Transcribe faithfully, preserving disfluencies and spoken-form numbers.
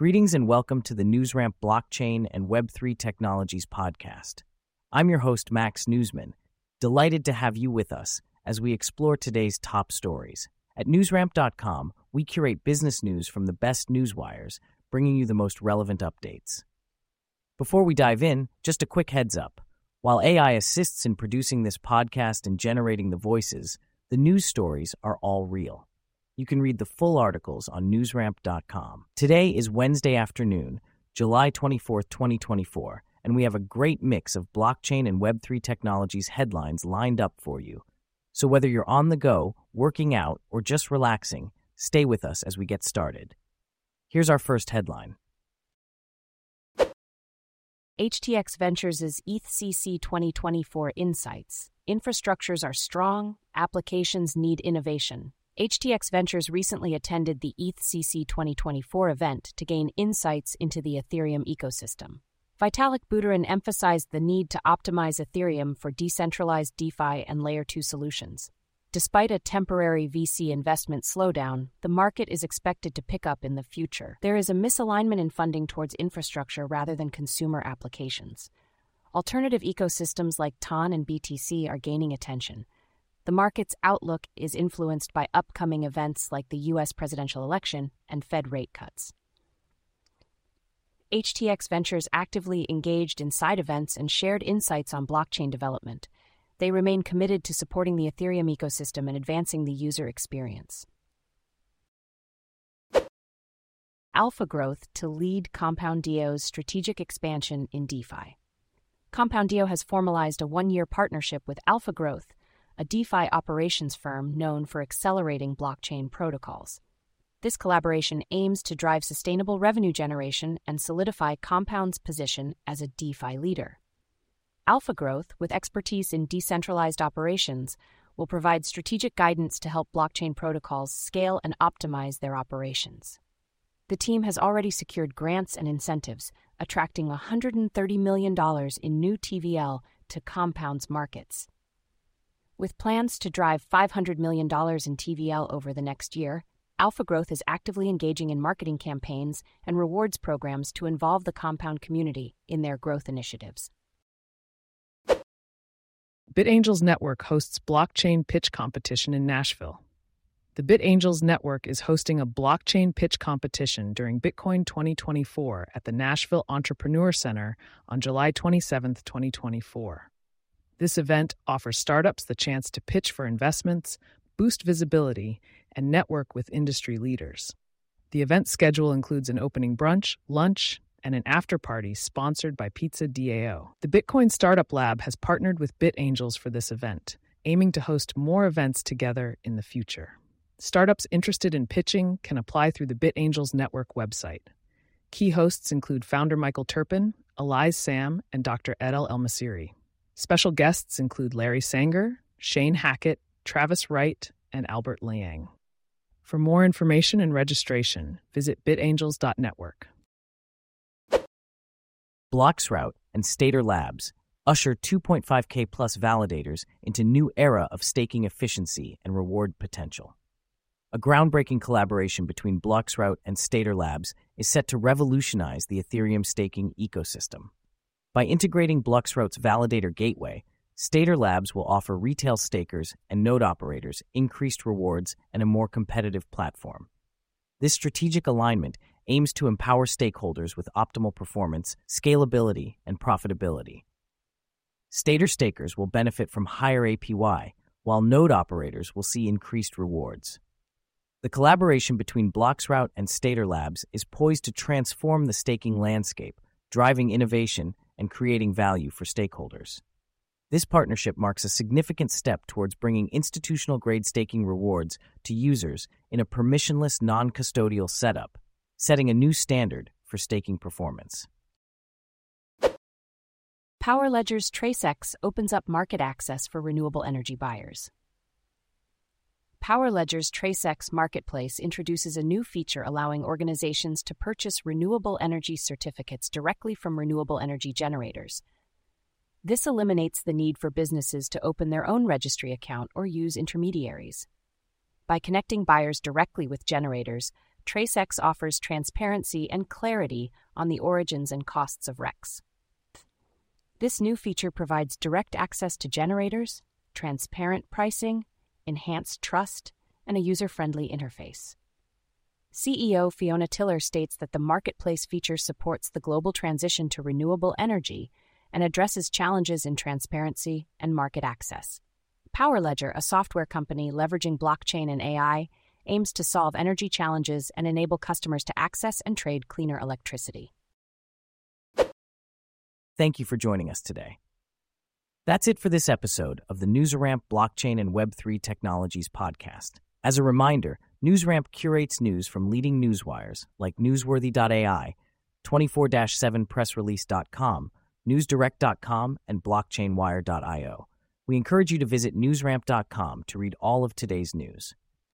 Greetings and welcome to the NewsRamp Blockchain and Web three Technologies podcast. I'm your host, Max Newsman, delighted to have you with us as we explore today's top stories. At newsramp dot com, we curate business news from the best newswires, bringing you the most relevant updates. Before we dive in, just a quick heads up. While A I assists in producing this podcast and generating the voices, the news stories are all real. You can read the full articles on newsramp dot com. Today is Wednesday afternoon, July twenty-fourth, twenty twenty-four, and we have a great mix of blockchain and Web three technologies headlines lined up for you. So whether you're on the go, working out, or just relaxing, stay with us as we get started. Here's our first headline. H T X Ventures' E T H C C twenty twenty-four Insights. Infrastructures are strong, applications need innovation. H T X Ventures recently attended the E T H C C twenty twenty-four event to gain insights into the Ethereum ecosystem. Vitalik Buterin emphasized the need to optimize Ethereum for decentralized DeFi and Layer two solutions. Despite a temporary V C investment slowdown, the market is expected to pick up in the future. There is a misalignment in funding towards infrastructure rather than consumer applications. Alternative ecosystems like T O N and B T C are gaining attention. The market's outlook is influenced by upcoming events like the U S presidential election and Fed rate cuts. H T X Ventures actively engaged in side events and shared insights on blockchain development. They remain committed to supporting the Ethereum ecosystem and advancing the user experience. Alpha Growth to lead Compound D O's strategic expansion in DeFi. Compound D O has formalized a one-year partnership with Alpha Growth, a DeFi operations firm known for accelerating blockchain protocols. This collaboration aims to drive sustainable revenue generation and solidify Compound's position as a DeFi leader. Alpha Growth, with expertise in decentralized operations, will provide strategic guidance to help blockchain protocols scale and optimize their operations. The team has already secured grants and incentives, attracting one hundred thirty million dollars in new T V L to Compound's markets. With plans to drive five hundred million dollars in T V L over the next year, Alpha Growth is actively engaging in marketing campaigns and rewards programs to involve the Compound community in their growth initiatives. BitAngels Network hosts blockchain pitch competition in Nashville. The BitAngels Network is hosting a blockchain pitch competition during Bitcoin twenty twenty-four at the Nashville Entrepreneur Center on July twenty-seventh, twenty twenty-four. This event offers startups the chance to pitch for investments, boost visibility, and network with industry leaders. The event schedule includes an opening brunch, lunch, and an after-party sponsored by Pizza D A O. The Bitcoin Startup Lab has partnered with BitAngels for this event, aiming to host more events together in the future. Startups interested in pitching can apply through the BitAngels Network website. Key hosts include founder Michael Turpin, Elias Sam, and Doctor Edel El-Masiri. Special guests include Larry Sanger, Shane Hackett, Travis Wright, and Albert Liang. For more information and registration, visit bitangels dot network. Bloxroute and Stader Labs usher two point five K plus validators into new era of staking efficiency and reward potential. A groundbreaking collaboration between Bloxroute and Stader Labs is set to revolutionize the Ethereum staking ecosystem. By integrating Bloxroute's validator gateway, Stader Labs will offer retail stakers and node operators increased rewards and a more competitive platform. This strategic alignment aims to empower stakeholders with optimal performance, scalability, and profitability. Stader stakers will benefit from higher A P Y, while node operators will see increased rewards. The collaboration between Bloxroute and Stader Labs is poised to transform the staking landscape, driving innovation and creating value for stakeholders. This partnership marks a significant step towards bringing institutional-grade staking rewards to users in a permissionless, non-custodial setup, setting a new standard for staking performance. PowerLedger's TraceX opens up market access for renewable energy buyers. PowerLedger's TraceX marketplace introduces a new feature allowing organizations to purchase renewable energy certificates directly from renewable energy generators. This eliminates the need for businesses to open their own registry account or use intermediaries. By connecting buyers directly with generators, TraceX offers transparency and clarity on the origins and costs of R E Cs. This new feature provides direct access to generators, transparent pricing, enhanced trust, and a user-friendly interface. C E O Fiona Tiller states that the marketplace feature supports the global transition to renewable energy and addresses challenges in transparency and market access. PowerLedger, a software company leveraging blockchain and A I, aims to solve energy challenges and enable customers to access and trade cleaner electricity. Thank you for joining us today. That's it for this episode of the NewsRamp Blockchain and Web three Technologies podcast. As a reminder, NewsRamp curates news from leading newswires like newsworthy dot A I, twenty-four seven press release dot com, newsdirect dot com, and blockchain wire dot io. We encourage you to visit newsramp dot com to read all of today's news.